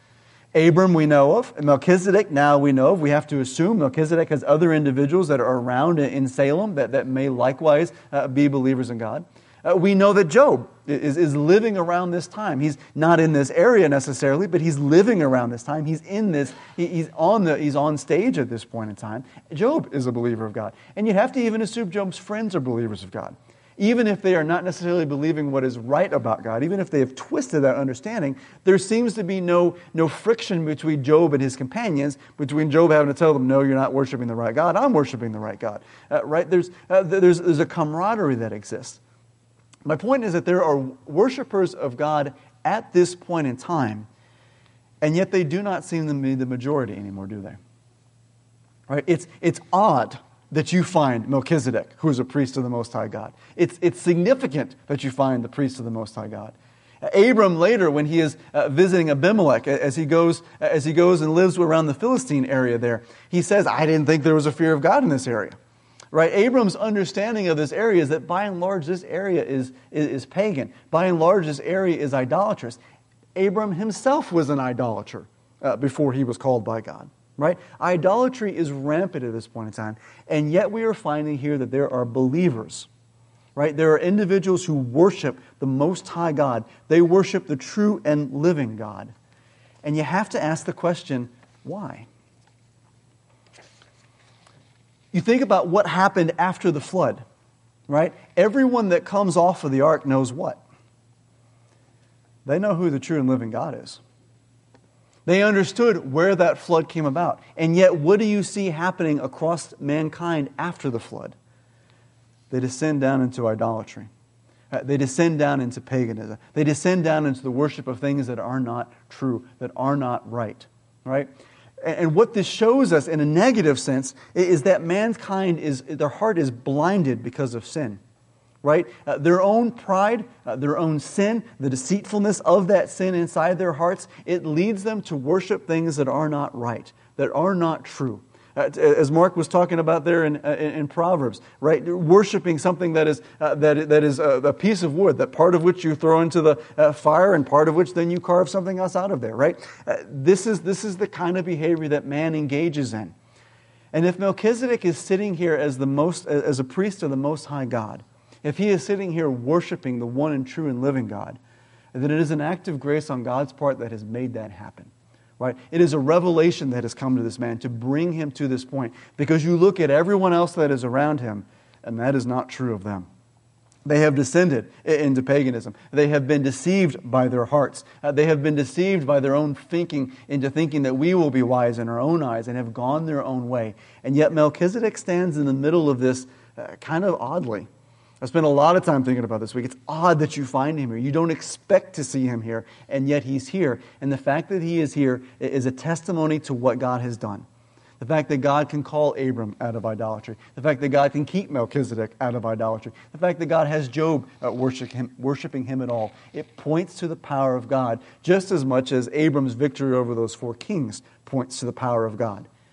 A: Abram we know of. Melchizedek now we know of. We have to assume Melchizedek has other individuals that are around in Salem that, that may likewise uh, be believers in God. Uh, we know that Job is, is living around this time. He's not in this area necessarily, but he's living around this time. He's in this, he, he's on the, he's on stage at this point in time. Job is a believer of God. And you'd have to even assume Job's friends are believers of God. Even if they are not necessarily believing what is right about God, even if they have twisted that understanding, there seems to be no, no friction between Job and his companions, between Job having to tell them, no, you're not worshiping the right God, I'm worshiping the right God. Uh, right? There's, uh, there's, there's a camaraderie that exists. My point is that there are worshipers of God at this point in time, and yet they do not seem to be the majority anymore, do they? Right? It's, it's odd that you find Melchizedek, who is a priest of the Most High God. It's, it's significant that you find the priest of the Most High God. Abram later, when he is uh, visiting Abimelech, as he goes as he goes and lives around the Philistine area there, he says, I didn't think there was a fear of God in this area. Right? Abram's understanding of this area is that by and large this area is, is, is pagan. By and large this area is idolatrous. Abram himself was an idolater uh, before he was called by God. Right? Idolatry is rampant at this point in time. And yet we are finding here that there are believers. Right? There are individuals who worship the Most High God. They worship the true and living God. And you have to ask the question, why? You think about what happened after the flood. Right? Everyone that comes off of the ark knows what? They know who the true and living God is. They understood where that flood came about. And yet, what do you see happening across mankind after the flood? They descend down into idolatry. They descend down into paganism. They descend down into the worship of things that are not true, that are not right. Right? And what this shows us in a negative sense is that mankind is, their heart is blinded because of sin. Right? Uh, their own pride, uh, their own sin, the deceitfulness of that sin inside their hearts, it leads them to worship things that are not right, that are not true. Uh, as Mark was talking about there in, uh, in Proverbs, right? Worshiping something that is uh, that that is a, a piece of wood, that part of which you throw into the uh, fire, and part of which then you carve something else out of there, right? Uh, this is this is the kind of behavior that man engages in. And if Melchizedek is sitting here as the most as a priest of the Most High God, if he is sitting here worshiping the one and true and living God, then it is an act of grace on God's part that has made that happen. Right? It is a revelation that has come to this man to bring him to this point. Because you look at everyone else that is around him, and that is not true of them. They have descended into paganism. They have been deceived by their hearts. Uh, they have been deceived by their own thinking into thinking that we will be wise in our own eyes and have gone their own way. And yet Melchizedek stands in the middle of this uh, kind of oddly. I spent a lot of time thinking about this week. It's odd that you find him here. You don't expect to see him here, and yet he's here. And the fact that he is here is a testimony to what God has done. The fact that God can call Abram out of idolatry. The fact that God can keep Melchizedek out of idolatry. The fact that God has Job uh, worship him, worshiping him at all. It points to the power of God just as much as Abram's victory over those four kings points to the power of God.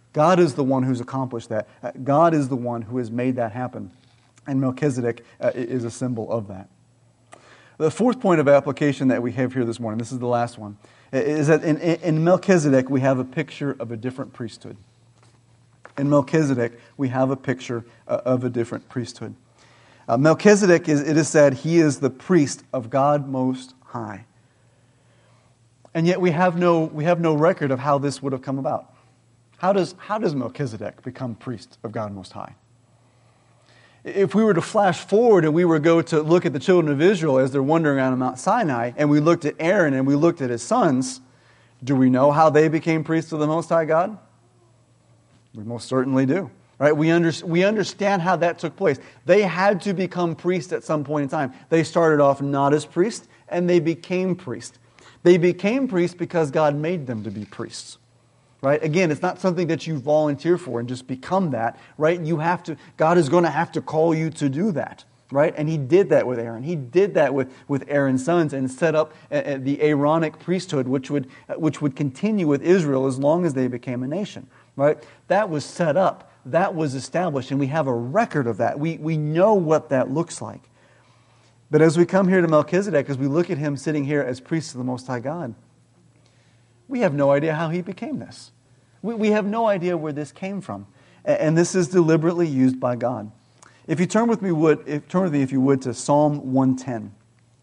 A: God is the one who's accomplished that. Uh, God is the one who has made that happen. And Melchizedek uh, is a symbol of that. The fourth point of application that we have here this morning, this is the last one, is that in, in Melchizedek we have a picture of a different priesthood. In Melchizedek we have a picture uh, of a different priesthood. Uh, Melchizedek, is, it is said, he is the priest of God Most High. And yet we have no, we have no record of how this would have come about. How does, how does Melchizedek become priest of God Most High? If we were to flash forward and we were to go to look at the children of Israel as they're wandering around Mount Sinai, and we looked at Aaron and we looked at his sons, do we know how they became priests of the Most High God? We most certainly do. Right? We, under, we understand how that took place. They had to become priests at some point in time. They started off not as priests, and they became priests. They became priests because God made them to be priests. Right? Again, it's not something that you volunteer for and just become that. Right? You have to. God is going to have to call you to do that. Right? And He did that with Aaron. He did that with, with Aaron's sons and set up uh, the Aaronic priesthood, which would uh, which would continue with Israel as long as they became a nation. Right? That was set up. That was established, and we have a record of that. We, we know what that looks like. But as we come here to Melchizedek, as we look at him sitting here as priest of the Most High God, we have no idea how he became this. We, we have no idea where this came from. And, and this is deliberately used by God. If you turn with me, would, if, turn with me, if you would, to Psalm one ten.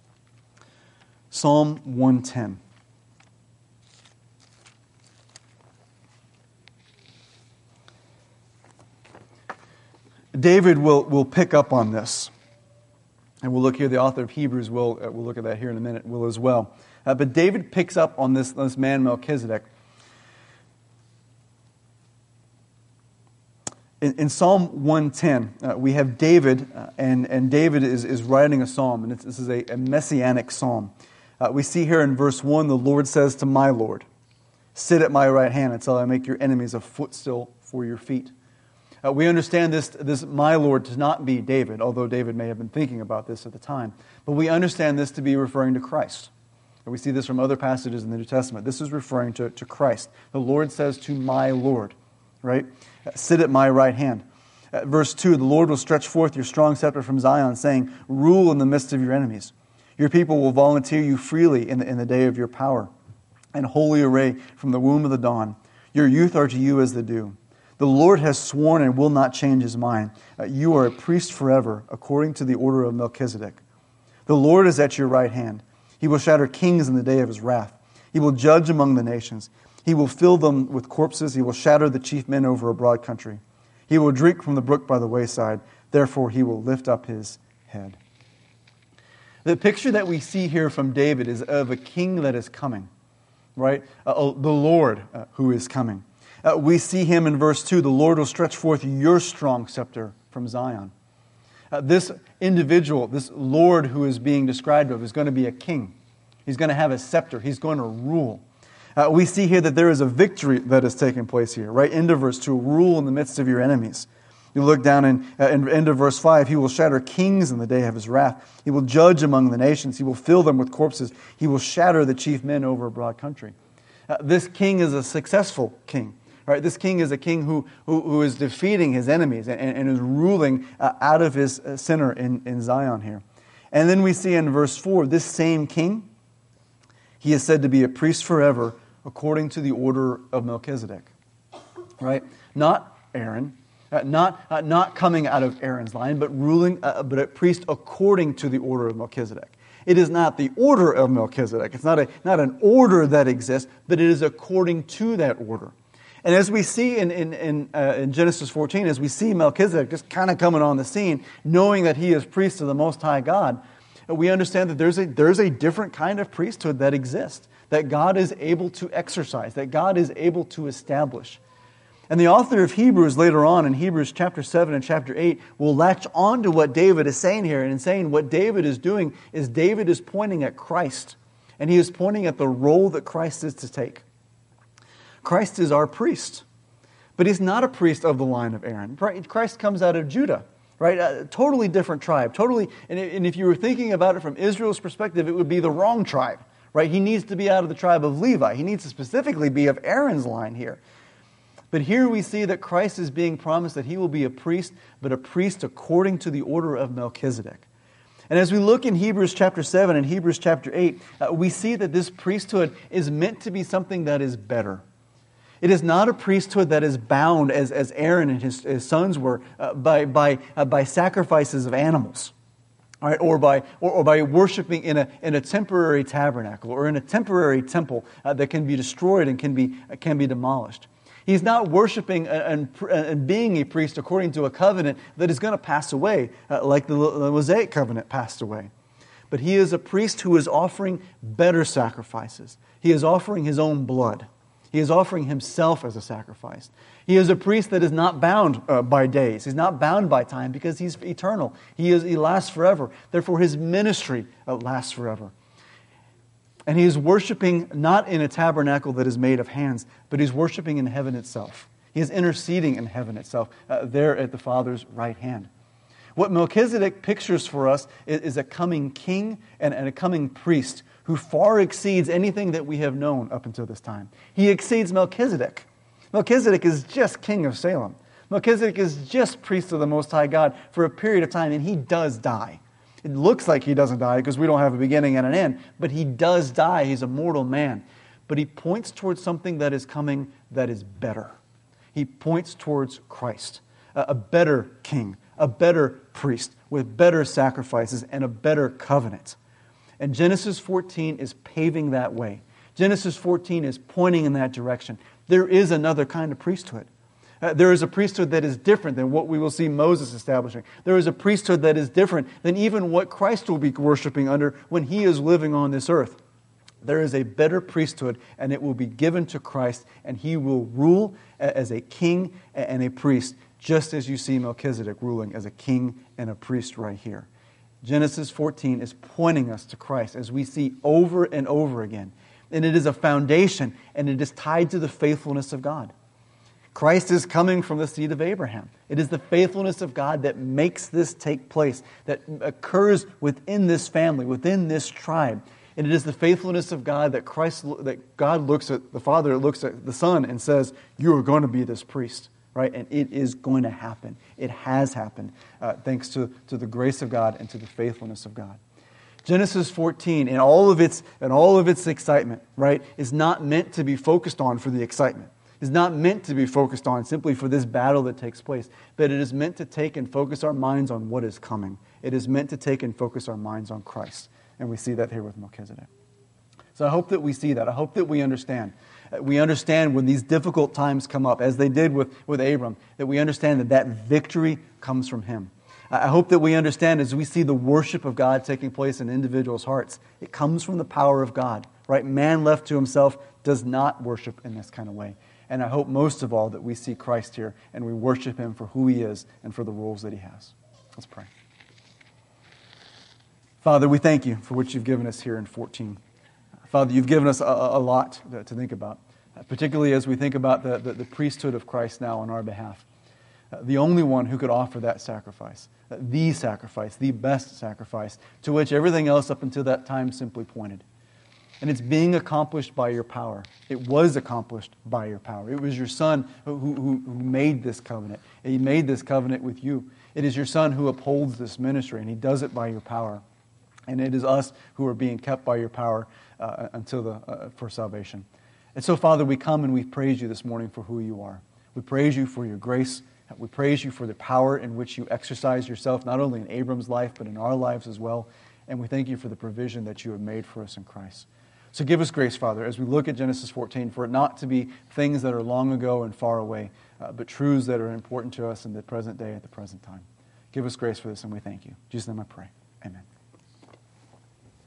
A: Psalm one ten. David will, will pick up on this. And we'll look here, the author of Hebrews will uh, we'll look at that here in a minute, will as well. Uh, but David picks up on this, this man Melchizedek. In, in Psalm one ten, uh, we have David, uh, and, and David is, is writing a psalm, and it's, this is a, a messianic psalm. Uh, we see here in verse one, the Lord says to my Lord, sit at my right hand until I make your enemies a footstool for your feet. Uh, we understand this, this, my Lord, to not be David, although David may have been thinking about this at the time. But we understand this to be referring to Christ. And we see this from other passages in the New Testament. This is referring to, to Christ. The Lord says to my Lord, right? Uh, sit at my right hand. Uh, verse two, the Lord will stretch forth your strong scepter from Zion, saying, rule in the midst of your enemies. Your people will volunteer you freely in the, in the day of your power, and holy array from the womb of the dawn. Your youth are to you as the dew. The Lord has sworn and will not change His mind. Uh, you are a priest forever, according to the order of Melchizedek. The Lord is at your right hand. He will shatter kings in the day of His wrath. He will judge among the nations. He will fill them with corpses. He will shatter the chief men over a broad country. He will drink from the brook by the wayside. Therefore He will lift up His head. The picture that we see here from David is of a king that is coming, right? Uh, the Lord uh, who is coming. Uh, we see him in verse two, the Lord will stretch forth your strong scepter from Zion. Uh, this individual, this Lord who is being described of, is going to be a king. He's going to have a scepter. He's going to rule. Uh, we see here that there is a victory that is taking place here, right into verse two, rule in the midst of your enemies. You look down in, uh, in end of verse five, He will shatter kings in the day of His wrath. He will judge among the nations. He will fill them with corpses. He will shatter the chief men over a broad country. Uh, this king is a successful king. Right, this king is a king who, who, who is defeating his enemies and, and is ruling uh, out of his uh, center in, in Zion here. And then we see in verse four, this same king, he is said to be a priest forever according to the order of Melchizedek. Right? Not Aaron, uh, not, uh, not coming out of Aaron's line, but ruling, uh, but a priest according to the order of Melchizedek. It is not the order of Melchizedek. It's not, a, not an order that exists, but it is according to that order. And as we see in, in, in, uh, in Genesis fourteen, as we see Melchizedek just kind of coming on the scene, knowing that he is priest of the Most High God, we understand that there's a, there's a different kind of priesthood that exists, that God is able to exercise, that God is able to establish. And the author of Hebrews later on in Hebrews chapter seven and chapter eight will latch on to what David is saying here, and in saying what David is doing is David is pointing at Christ, and he is pointing at the role that Christ is to take. Christ is our priest, but He's not a priest of the line of Aaron. Christ comes out of Judah, right? A totally different tribe, totally. And if you were thinking about it from Israel's perspective, it would be the wrong tribe, right? He needs to be out of the tribe of Levi. He needs to specifically be of Aaron's line here. But here we see that Christ is being promised that he will be a priest, but a priest according to the order of Melchizedek. And as we look in Hebrews chapter seven and Hebrews chapter eight, uh, we see that this priesthood is meant to be something that is better. It is not a priesthood that is bound, as, as Aaron and his, his sons were, uh, by, by, uh, by sacrifices of animals. All right, or by or, or by worshiping in a in a temporary tabernacle or in a temporary temple uh, that can be destroyed and can be uh, can be demolished. He's not worshiping and, and being a priest according to a covenant that is going to pass away, uh, like the, the Mosaic covenant passed away. But he is a priest who is offering better sacrifices. He is offering his own blood. He is offering himself as a sacrifice. He is a priest that is not bound uh, by days. He's not bound by time because he's eternal. He is he lasts forever. Therefore, his ministry uh, lasts forever. And he is worshiping not in a tabernacle that is made of hands, but he's worshiping in heaven itself. He is interceding in heaven itself, uh, there at the Father's right hand. What Melchizedek pictures for us is, is a coming king and, and a coming priest who far exceeds anything that we have known up until this time. He exceeds Melchizedek. Melchizedek is just king of Salem. Melchizedek is just priest of the Most High God for a period of time, and he does die. It looks like he doesn't die because we don't have a beginning and an end, but he does die. He's a mortal man. But he points towards something that is coming that is better. He points towards Christ, a better king, a better priest with better sacrifices and a better covenant. And Genesis fourteen is paving that way. Genesis fourteen is pointing in that direction. There is another kind of priesthood. Uh, there is a priesthood that is different than what we will see Moses establishing. There is a priesthood that is different than even what Christ will be worshiping under when he is living on this earth. There is a better priesthood, and it will be given to Christ, and he will rule as a king and a priest, just as you see Melchizedek ruling as a king and a priest right here. Genesis fourteen is pointing us to Christ, as we see over and over again. And it is a foundation, and it is tied to the faithfulness of God. Christ is coming from the seed of Abraham. It is the faithfulness of God that makes this take place, that occurs within this family, within this tribe. And it is the faithfulness of God that Christ, that God looks at, the Father looks at the Son and says, you are going to be this priest, right? And it is going to happen. It has happened, uh, thanks to, to the grace of God and to the faithfulness of God. Genesis fourteen, in all of its and all of its excitement, right, is not meant to be focused on for the excitement. Is not meant to be focused on simply for this battle that takes place, but it is meant to take and focus our minds on what is coming. It is meant to take and focus our minds on Christ. And we see that here with Melchizedek. So I hope that we see that. I hope that we understand. We understand when these difficult times come up, as they did with, with Abram, that we understand that that victory comes from him. I hope that we understand as we see the worship of God taking place in individuals' hearts, it comes from the power of God, right? Man left to himself does not worship in this kind of way. And I hope most of all that we see Christ here and we worship him for who he is and for the roles that he has. Let's pray. Father, we thank you for what you've given us here in fourteen. Father, you've given us a, a lot to, to think about, particularly as we think about the, the, the priesthood of Christ now on our behalf. Uh, the only one who could offer that sacrifice, uh, the sacrifice, the best sacrifice, to which everything else up until that time simply pointed. And it's being accomplished by your power. It was accomplished by your power. It was your Son who, who, who made this covenant. He made this covenant with you. It is your Son who upholds this ministry, and he does it by your power. And it is us who are being kept by your power uh, until the uh, for salvation. And so, Father, we come and we praise you this morning for who you are. We praise you for your grace. We praise you for the power in which you exercise yourself, not only in Abram's life, but in our lives as well. And we thank you for the provision that you have made for us in Christ. So give us grace, Father, as we look at Genesis fourteen, for it not to be things that are long ago and far away, uh, but truths that are important to us in the present day at the present time. Give us grace for this, and we thank you. In Jesus' name I pray. Amen.